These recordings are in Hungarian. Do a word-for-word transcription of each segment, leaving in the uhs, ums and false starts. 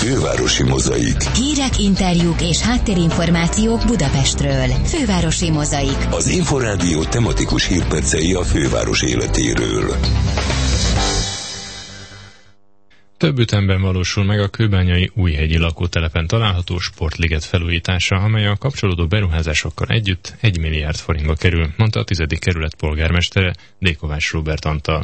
Fővárosi Mozaik. Hírek, interjúk és háttérinformációk Budapestről. Fővárosi Mozaik. Az Inforádió tematikus hírpercei a főváros életéről. Több ütemben valósul meg a kőbányai Újhegyi lakótelepen található sportliget felújítása, amely a kapcsolódó beruházásokkal együtt egy milliárd forintba kerül, mondta a tizedik kerület polgármestere, D. Kovács Róbert Antal.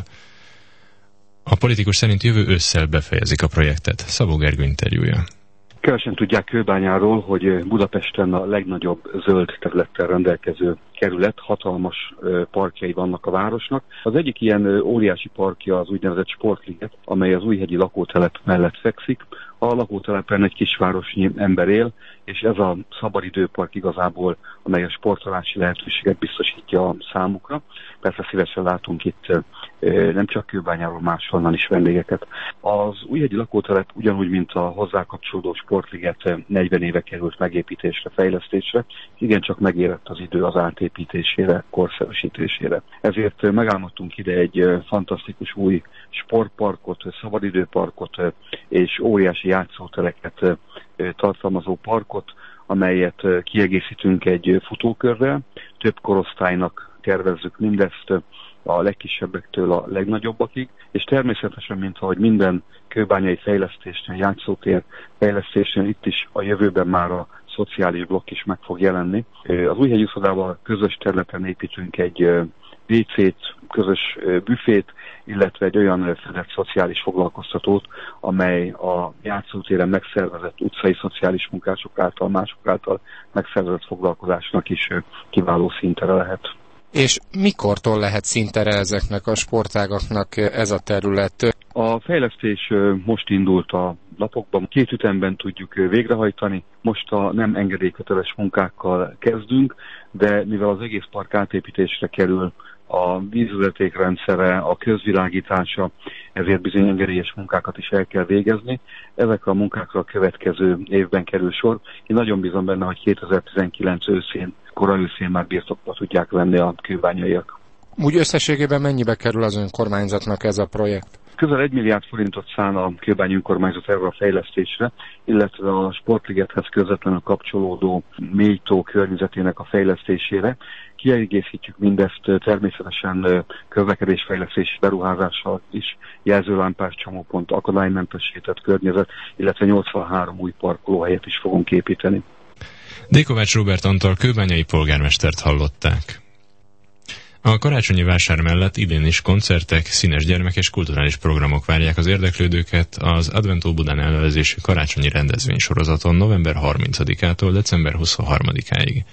A politikus szerint jövő ősszel befejezik a projektet. Szabó Gergő interjúja. Kevesen tudják Kőbányáról, hogy Budapesten a legnagyobb zöld területtel rendelkező kerület, hatalmas parkjai vannak a városnak. Az egyik ilyen óriási parkja az úgynevezett Sportliget, amely az Újhegyi lakótelep mellett fekszik. A lakótelepen egy kisvárosnyi ember él, és ez a szabadidőpark igazából, amely a sportolási lehetőséget biztosítja a számukra. Persze szívesen látunk itt nem csak Kőbányáról, máshonnan is vendégeket. Az Újhegyi lakótelep ugyanúgy, mint a hozzá kapcsolódó Sportliget negyven éve került megépítésre, fejlesztésre, igencsak megérett az idő az átépítésére, korszerűsítésére. Ezért megálmodtunk ide egy fantasztikus új sportparkot, szabadidőparkot és óriási játszótereket tartalmazó parkot, amelyet kiegészítünk egy futókörrel. Több korosztálynak tervezzük mindezt, a legkisebbektől a legnagyobbakig, és természetesen, mint ahogy minden kőbányai fejlesztésnél, játszótér fejlesztésnél, itt is a jövőben már a szociális blokk is meg fog jelenni. Az Újhegyi Uszodával közös területen építünk egy vé cét, közös büfét, illetve egy olyan fedett szociális foglalkoztatót, amely a játszótéren megszervezett utcai szociális munkások által, mások által megszervezett foglalkozásnak is kiváló színtere lehet. És mikortól lehet színtere ezeknek a sportágaknak ez a terület? A fejlesztés most indult a lapokban, két ütemben tudjuk végrehajtani. Most a nem engedélyköteles munkákkal kezdünk, de mivel az egész park átépítésre kerül, a vízvezetékrendszere, a közvilágítása, ezért bizony engedélyes munkákat is el kell végezni. Ezekre a munkákra a következő évben kerül sor. Én nagyon bízom benne, hogy kétezer-tizenkilenc őszén, kora őszén már birtokba tudják venni a kőbányaiak. Úgy összességében mennyibe kerül az önkormányzatnak ez a projekt? Közel egy milliárd forintot szán a Kőbányi önkormányzat erre a fejlesztésre, illetve a Sportligethez közvetlenül kapcsolódó mélytó környezetének a fejlesztésére. Kiegészítjük mindezt természetesen közlekedésfejlesztési beruházással is, jelzőlámpás csomópont, akadálymentesített környezet, illetve nyolcvanhárom új parkolóhelyet is fogunk építeni. D. Kovács Róbert Antal kőbányai polgármestert hallották. A karácsonyi vásár mellett idén is koncertek, színes gyermek és kulturális programok várják az érdeklődőket az Adventó Budán elnevezésű karácsonyi rendezvénysorozaton november harmincadikától december huszonharmadikáig.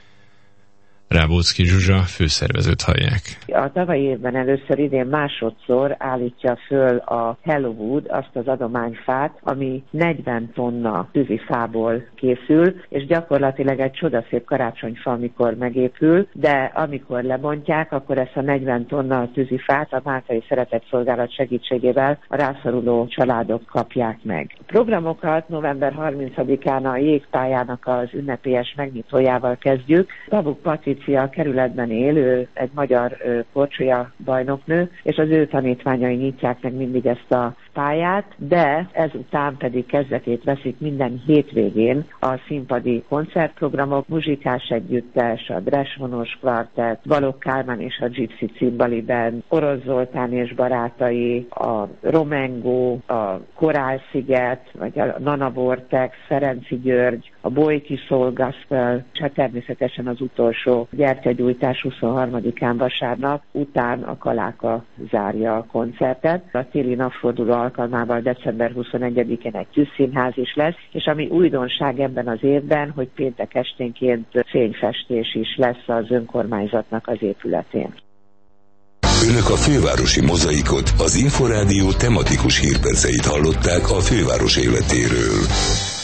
Rábóczky Zsuzsa főszervezőt hallják. A tavalyi évben először, idén másodszor állítja föl a Hellowood azt az adományfát, ami negyven tonna tűzifából készül, és gyakorlatilag egy csodaszép karácsonyfa, amikor megépül, de amikor lebontják, akkor ezt a negyven tonna tűzifát a Máltai Szeretetszolgálat segítségével a rászoruló családok kapják meg. A programokat november harmincadikán a jégpályának az ünnepélyes megnyitójával kezdjük. Babuk Patricia a kerületben élő, egy magyar korcsolya bajnoknő, és az ő tanítványai nyitják meg mindig ezt a pályát, de ezután pedig kezdetét veszik minden hétvégén a színpadi koncertprogramok, muzsikás együttes, a Dresvonos kvartett, Balogh Kálmán és a Gypsy Cimbali Band, Orosz Zoltán és barátai, a Romengo, a Korálsziget, vagy a Nana Vortex, Ferenci György, a Bolyki Soul Gospel, és természetesen az utolsó gyertyagyújtás huszonharmadikán vasárnap, után a Kaláka zárja a koncertet. A téli napforduló alkalmával december huszonegyedikén egy tűzszínház is lesz, és ami újdonság ebben az évben, hogy péntek esténként fényfestés is lesz az önkormányzatnak az épületén. Önök a Fővárosi Mozaikot, az Inforádió tematikus hírperceit hallották a főváros életéről.